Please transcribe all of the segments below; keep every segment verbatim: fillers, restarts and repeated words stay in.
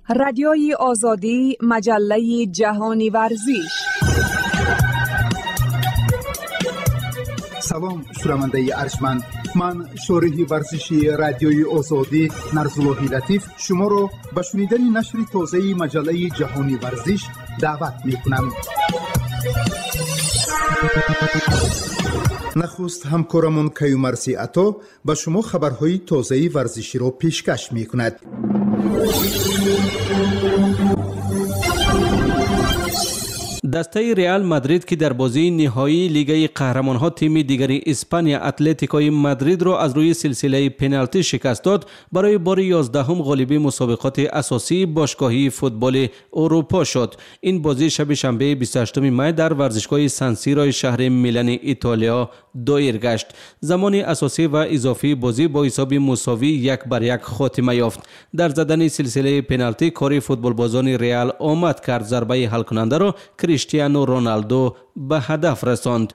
رادیوی آزادی، مجله جهانی ورزش. سلام شنونده ارجمند، من شارح ورزشی رادیوی آزادی نرزالله لطیف شما را به شنیدن نشر تازه مجله جهانی ورزش دعوت می کنم. نخست همکارمون کیومرسی عطا به شما خبرهای تازه ورزشی را پیشکش می کند. دسته ریال مادرید که در بازی نهایی لیگ قهرمانان تیم دیگری اسپانیا اتلتیکوی مادرید را از روی سلسله پنالتی شکست داد، برای بار یازدهم غالبی مسابقات اساسی باشگاهی فوتبال اروپا شد. این بازی شب شنبه بیست و هشتم می در ورزشگاه سان سیرو شهر میلان ایتالیا دایر گشت. زمان اساسی و اضافی بازی با حساب مساوی یک بر یک خاتمه یافت. در زدن سلسله پنالتی کار فوتبال بازان ریال آمد کرد، ضربه حل کننده را کریستیانو رونالدو به هدف رساند.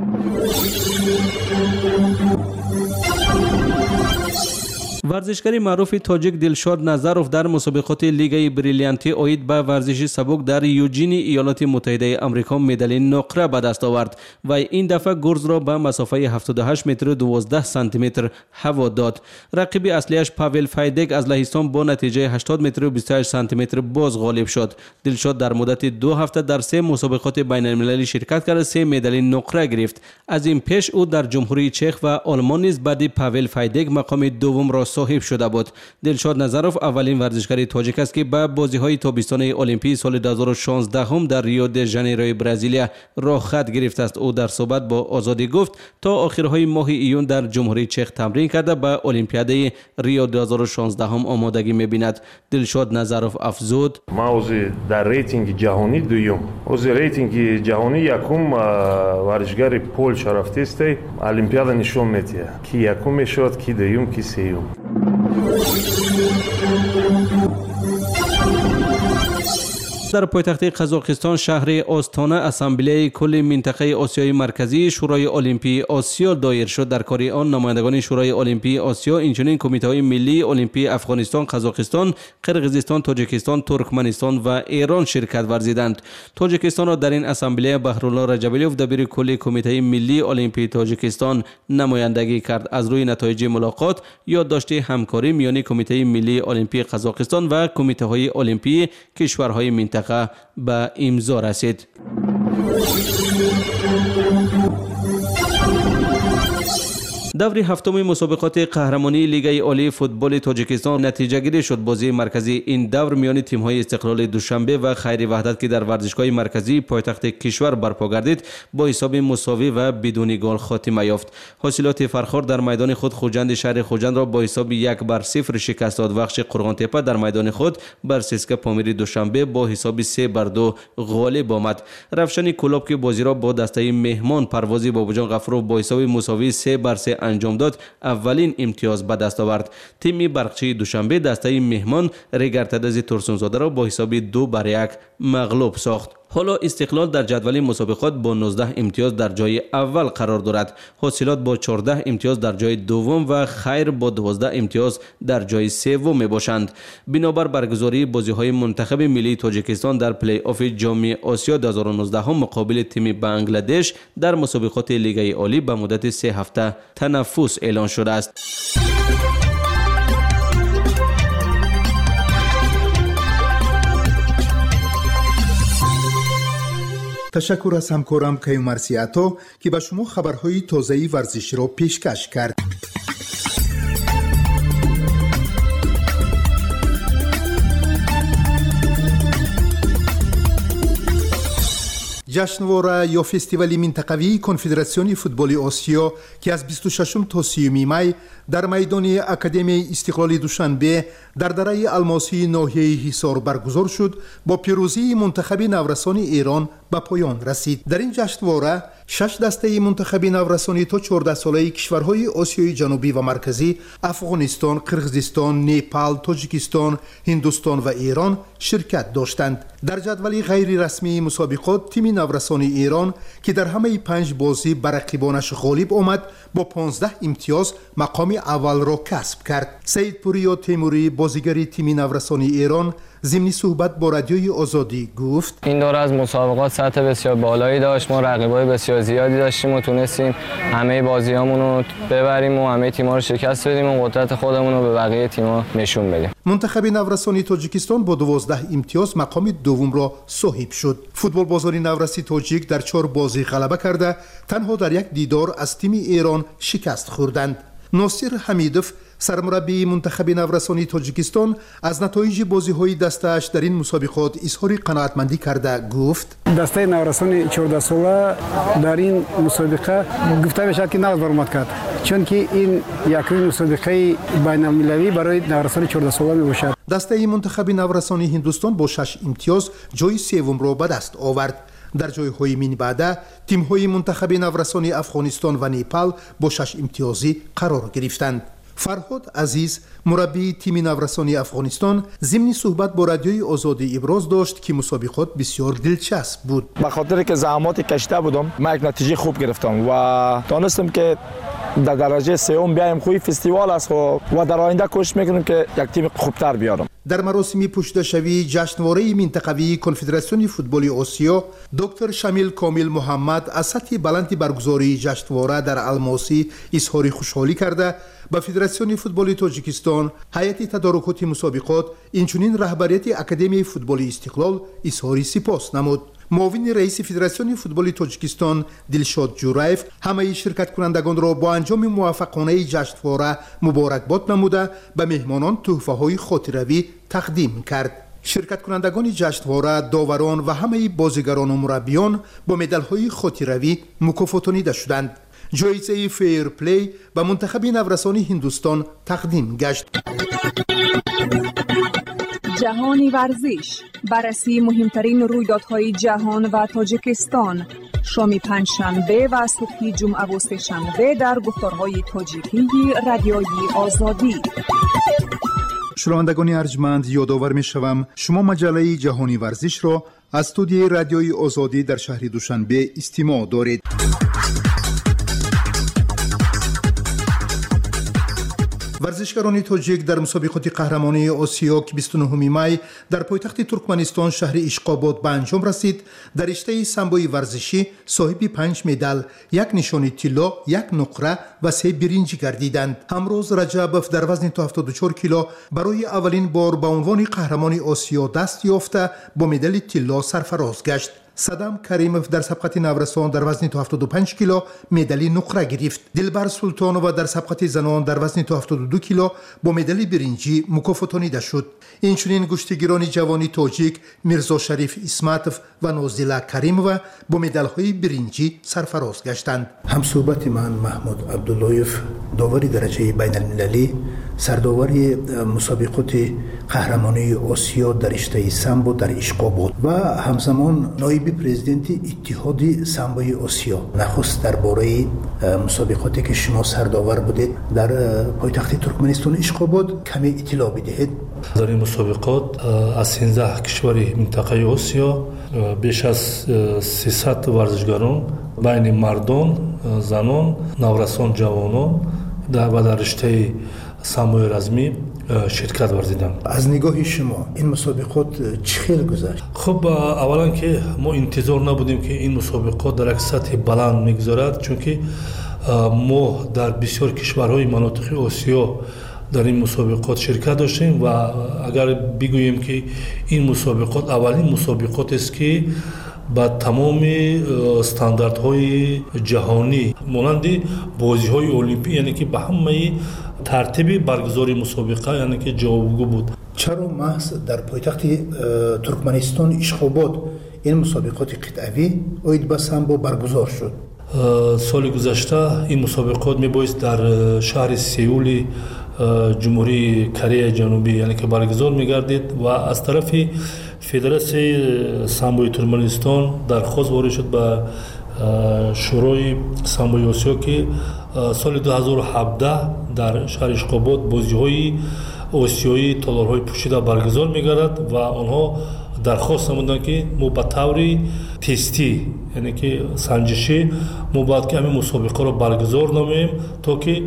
ورزشکار معروف تاجیک دلشاد نظروف در مسابقات لیگ بریلیانتی اوید به ورزش سبک در یوجین ایالات متحده آمریکا مدال نقره به دست آورد و این دفعه گرز را به مسافه هفتاد و هشت متر و دوازده سانتی متر هوا داد. رقیب اصلیش پاول فایدگ از لهستان با نتیجه هشتاد متر و بیست و هشت سانتی متر باز غالب شد. دلشاد در مدت دو هفته در سه مسابقات بین المللی شرکت کرد، سه مدال نقره گرفت. از این پیش او در جمهوری چک و آلمان نیز بعد پاول فایدگ مقام دوم را صاحب شده بود. دلشاد نظروف اولین ورزشکار تاجیک است که به بازی‌های تابستان المپیک سال دو هزار و شانزده هم در ریو د ژانیرو برزیل راه خط گرفته است. او در صحبت با آزادی گفت تا آخرهای ماه ایون در جمهوری چک تمرین کرده به المپیاد ریو دو هزار و شانزده هم آمادگی می‌بیند. دلشاد نظروف افزود: ما از در ریتینگ جهانی دوم، از ریتینگ جهانی یکم ورزشکار پولش رفته است، المپیاد نشون میده کی یکم شد، کی دوم، کی سوم. در پایتخت قزاقستان شهر آستانه اسامبله کل منطقه آسیای مرکزی شورای المپی آسیا دایر شد. در کار آن نمایندگان شورای المپی آسیا اینچنین کمیته ملی المپی افغانستان، قزاقستان، قرقیزستان، تاجیکستان، ترکمنستان و ایران شرکت ورزیدند. تاجیکستان را در این اسامبله بهرالله رجبیلوف دبیر کل کمیته ملی المپی تاجیکستان نمایندگی کرد. از روی نتایج ملاقات یادداشت همکاری میان کمیته ملی المپی قزاقستان و کمیته های المپی کشورهای منطقه به امضا رسید. دور هفتم مسابقات قهرمانی لیگ عالی فوتبال تاجیکستان نتیجه گیری شد. بازی مرکزی این دور میان تیم‌های استقلال دوشنبه و خیر وحدت که در ورزشگاه مرکزی پایتخت کشور برپا گردید با حساب مساوی و بدون گل خاتمه یافت. حاصلات فرخار در میدان خود خوجند شهر خوجند را با حساب یک بر صفر شکست داد. بخش قرغان‌تپه در میدان خود بر سیسکا پامیر دوشنبه با حساب سه بر دو غالب آمد. رفشن کلوب که بازی را با دسته مهمان پروازی باباجان غفور با حساب مساوی سه بر سه انجام داد، اولین امتیاز به دست آورد. تیم برقچی دوشنبه دسته مهمان ریگرتدز ترسونزاده را با حساب دو بر یک مغلوب ساخت. حالا استقلال در جدول مسابقات با نوزده امتیاز در جای اول قرار دارد. حاصلات با چهارده امتیاز در جای دوم و خیر با دوازده امتیاز در جای سوم می باشند. بنابر برگزاری بازی‌های منتخب ملی تاجیکستان در پلی آف جام آسیا دو هزار و نوزده هم مقابل تیم بنگلادش در مسابقات لیگ عالی به مدت سه هفته تنفس اعلان شده است. تشکر از همکارم کیومرسی عطا که به شما خبرهای تازه ورزشی را پیشکش کرد. جشنواره یا فستیوال منطقوی کنفدراسیون فوتبال آسیا که از بیست و ششم تا سیوم می در میدان اکادمی استقلال دوشنبه در دره الماسی ناحیه حصار برگزار شد با پیروزی منتخب نورسان ایران به پایان رسید. در این جشنواره شش دسته منتخبی نورسانی تا چهارده ساله کشورهای آسیای جنوبی و مرکزی، افغانستان، قرغیزستان، نیپال، تاجیکستان، هندوستان و ایران شرکت داشتند. در جدول غیر رسمی مسابقات، تیم نورسانی ایران که در همه پنج بازی بر رقیبانش غالب آمد، با پانزده امتیاز مقام اول را کسب کرد. سید پوریا تیموری، بازیگر تیم نورسانی ایران، ضمن صحبت با رادیوی آزادی گفت: این دوره از مسابقات سطح بسیار بالایی داشت. ما رقیبای بسیار زیادی داشتیم و تونستیم همه بازیامون رو ببریم و همه تیم‌ها رو شکست بدیم و قدرت خودمون رو به بقیه تیم‌ها نشون بدیم. منتخب نورسانی تاجیکستان با دوازده امتیاز مقام دوم را صاحب شد. فوتبال بازاری نورسی تاجیک در چهار بازی غلبه کرده تنها در یک دیدار از تیم ایران شکست خوردند. ناصر حمیدوف، سرمربی منتخب نورسانی تاجیکستان، از نتایج بازی‌های دسته‌اش در این مسابقات اظهار قناعتمندی کرده گفت: دسته نورسانی چهارده ساله در این مسابقه گفته میشد که نقد برآمد کرد، چون که این یکمین مسابقه بین‌المللی برای نورسانی چهارده ساله میباشد. دسته منتخب نورسانی هندوستان با شش امتیاز جای سوم را به دست آورد. در جای‌های من بعد تیم‌های منتخب نورسانی افغانستان و نیپال با شش امتیازی قرار گرفتند. فرهاد عزیز، مربی تیم نورسانی افغانستان، ضمن صحبت با رادیوی آزادی ابراز داشت که مسابقات بسیار دلچسب بود. به خاطر که زحمات کشیده بودم، من یک نتیجه خوب گرفتم و دانستم که در درجه سوم بیایم. خوی فستیوال است و در آینده کوشش میکنم که یک تیم خوبتر بیارم. در مراسم پشتشوی جشنواره منطقوی کنفدراسیون فوتبال آسیا، دکتر شمیل کامل محمد از سطح بلند برگزاری جشنواره در الماسی اظهار خوشحالی کرده به فدراسیون فوتبال تاجیکستان، هیئت تدارکات مسابقات، اینچنین رهبریت اکادمی فوتبال استقلال اظهار سپاس نمود. معاون رئیس فدراسیون فوتبال تاجیکستان دلشاد جورایف همه شرکت کنندگان را با انجام موفقانه جشنواره مبارکباد نموده به مهمانان تحفه‌های خاطره‌ای تقدیم کرد. شرکت کنندگان جشنواره، داوران و همه بازیگران و مربیان با مدال‌های خاطره‌ای مکافاتانیده شدند. جایزه فیر پلی به منتخب نورسانی هندوستان تقدیم گشت. جهانی ورزش، بررسی مهمترین رویدادهای جهان و تاجیکستان، شام پنجشنبه و صبح جمعه و سه‌شنبه در گفتارهای تاجیکی رادیوی آزادی. شنوندگان ارجمند، یادآور می‌شوم شما مجله جهانی ورزش را از استودیوی رادیوی آزادی در شهر دوشنبه استماع دارید. ورزشکاران تاجیک در مسابقات قهرمانی آسیا که بیست و نهم می در پایتخت ترکمنستان شهر اشقاباد به انجام رسید، در رشته سامبوی ورزشی صاحب پنج مدال، یک نشان طلا، یک نقره و سه برنج گردیدند. امروز رجبوف در وزن تا هفتاد و چهار کیلو برای اولین بار به عنوان قهرمان آسیا دست یافته با مدال طلا سرفراز گشت. صدام کریموف در سبقت نورسان در وزن تا هفتاد و پنج کیلو مدال نقره گرفت. دلبر سلطانووا در سبقت زنان در وزن تا هفتاد و دو کیلو با مدال برنجی مکافاتانیده شد. اینچنین گشتگیران جوانی تاجیک میرزا شریف اسمتوف و نازیلا کریمووا با مدال‌های برنجی سرفراز گشتند. همصحبت من محمود عبداللهیف، داور درجه بین المللی، سرداور مسابقات قهرمانی آسیا در رشته سامبو در اشقاباد و همزمان نایب پرزیدنت اتحاد سامبوی آسیا. نخست درباره مسابقاتی که شما سرداور بودید در پایتخت ترکمنستان اشقاباد کمی اطلاع بدهید. در این مسابقات از سیزده کشور منطقه آسیا بیش از سیصد ورزشکاران بین مردان، زنان، نورسان، جوانان در در رشته سامبوی رزمی شرکت ورزیدند. از نگاه شما این مسابقات چه خیلی گذشت؟ خب اولا که ما انتظار نبودیم که این مسابقات در یک سطح بلند میگذارد، چون که ما در بسیار کشورهای مناطق آسیا در این مسابقات شرکت داشتیم و اگر بگوییم که این مسابقات اولین مسابقات است که با تمام استانداردهای جهانی مانند بازی‌های المپیک، یعنی که به همه ترتیب برگزاری مسابقه یعنی که جوابگو بود. چرا محض در پایتخت ترکمنستان اشقاباد این مسابقات قطعی اوید به سامبو برگزار شد؟ سال گذشته این مسابقات میبایست در شهر سئول جمهوری کره جنوبی یعنی که برگزار میگردید و از طرف فدراسیون سامبوی ترکمنستان درخواست وارد شد به شورای سامبوی آسیا که سال دو هزار و هفده در شهر اشخاباد بازی‌های آسیایی تالارهای پوشیده برگزار می‌گردد و آنها درخواست نمودند که ما به طور تستی یعنی که سنجشی ما باید که همین مسابقه را برگزار نماییم تا که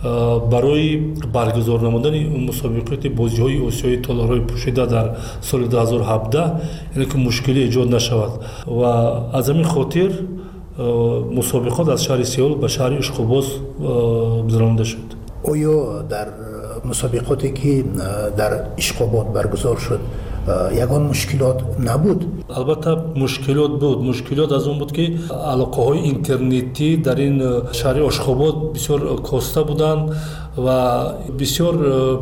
برای برگزار نمودن این مسابقات بازی‌های آسیایی تالارهای پوشیده در سال دو هزار و هفده یعنی که مشکلی ایجاد نشود و از همین خاطر مسابقات از شهر سیول به شهر اشخاباد گذرانده شد. آیا در مسابقاتی که در اشخاباد برگزار شد یگان مشکلات نبود؟ البته مشکلات بود. مشکلات از اون بود که علاقه های اینترنتی در این شهر اشخاباد بسیار کاسته بودند و بسیار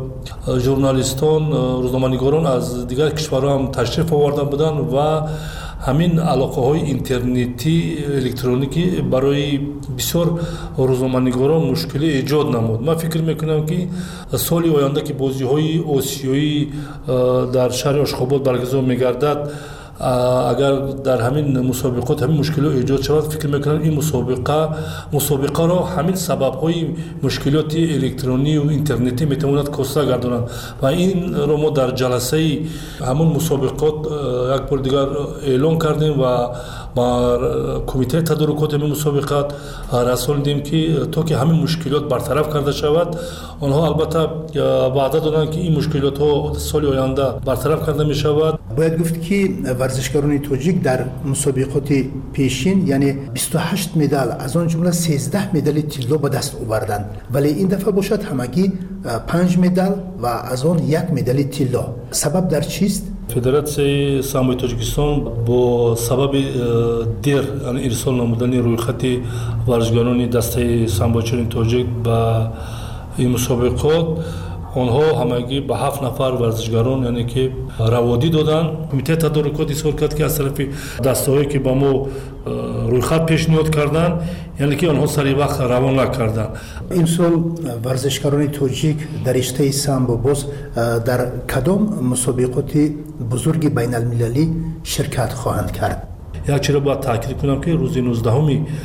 ژورنالیستان روزنامه‌نگاران از دیگر کشورها هم تشریف آورده بودند و همین علاقه های اینترنتی الکترونیکی برای بسیار روزنامه‌نگاران مشکلی ایجاد نمود. من فکر میکنم که سال آینده که بازی های آسیایی در شهر اشخاباد برگزار میگردد اگر در همین مسابقات همین مشکلات ایجاد شود فکر میکنم این مسابقه مسابقه را همین سبب های مشکلات الکترونی و اینترنتی میتواند کاسته گردانند و این را ما در جلسه همون مسابقات یک بار دیگر اعلام کردیم و با کمیته تدارکات همین مسابقات رساندیم که تا که همین مشکلات برطرف کرده شود آنها البته وعده دادند که این مشکلات ها سال آینده برطرف کرده می شود. باید گفت که ورزشکاران تاجیک در مسابقات پیشین یعنی بیست و هشت مدال از آن جمله سیزده مدال طلا به دست آوردند ولی این دفعه باشد همگی پنج مدال و از آن یک مدال طلا. سبب در چیست؟ فدراسیون سامبوی تاجیکستان با سبب دیر یعنی ارسال نمودن رویخط ورزشکاران دسته سامبوچران تاجیک به این مسابقات آنها همگی به هفت نفر ورزشکاران یعنی که روادی دادن. کمیته تدارکات اظهار کرد که از طرف دسته‌هایی که با ما رویخط پیشنهاد کردن یعنی که آنها سری وقت روان نکردن. این سال ورزشکاران تاجیک در رشته سامبو باز در کدام مسابقات بزرگ بین المللی شرکت خواهند کرد؟ یک چیز را باید تاکید کنم که روز نوزدهم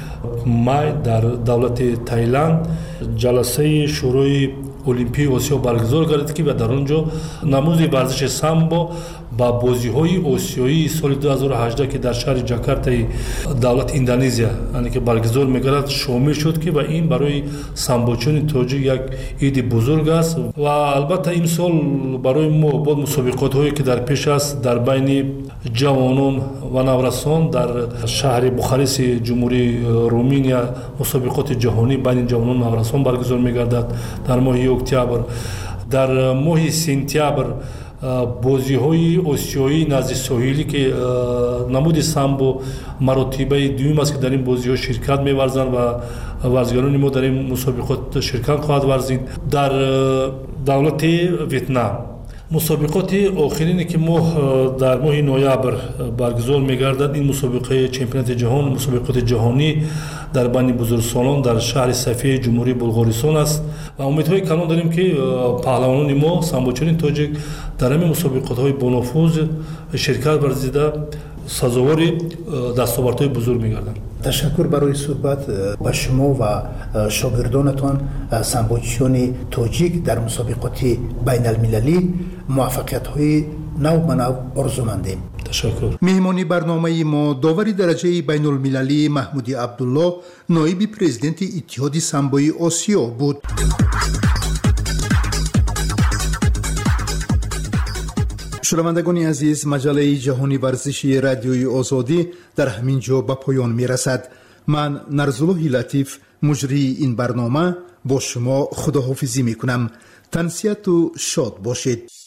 مای در دولت تایلند جلسه شورای المپیک آسیا برگزار گردید که در آنجا نموز ورزش سامبو با بازی‌های آسیایی سال دو هزار و هجده که در شهر جاکارتا دولت اندونزیا یعنی که برگزار می‌گردد شامل شد که و این برای سامبوچان تاجیک یک عید بزرگ است و البته این سال برای ما با مسابقات‌هایی که در پیش است در بین جوانان و نورسان در شهر بوخارست جمهوری رومانیا مسابقات جهانی بین جوانان و نورسان برگزار می‌گردد در ماه اکتبر. در ماه سپتامبر بازی‌های آسیایی نزد ساحلی که نمود سامبو مراتبه دوم است که در این بازی‌ها شرکت می‌ورزند و ورزشکاران ما در این مسابقات شرکت خواهد ورزید. در دولت ویتنام مسابقات آخرینی که ما در ماه نوامبر برگزار می‌گردد این مسابقه چمپیونات جهان مسابقات جهانی در بین بزرگسالان در شهر صفیه جمهوری بلغارستان است و امیدهای کلان داریم که پهلوانان ما سامبوچران تاجیک در همین مسابقات‌های بانفوذ شرکت ورزیده سزاوار دستاوردهای بزرگ می‌گردند. تشکر برای صحبت با شما و شاگردانتان سامبوچران تاجیک در مسابقات بین المللی موفقیت‌های نو به نو آرزو مندیم. تشکر. مهمانی برنامه ما داوری درجه بین المللی محمود عبدالله نایب پرزیدنت اتحاد سامبوی آسیا بود. شنوندگان عزیز، مجله جهانی ورزشی رادیوی آزادی در همین جا به پایان می رسد. من نرزالله لطیف مجری این برنامه با شما خداحافظی می کنم. تنسیت و شاد باشید.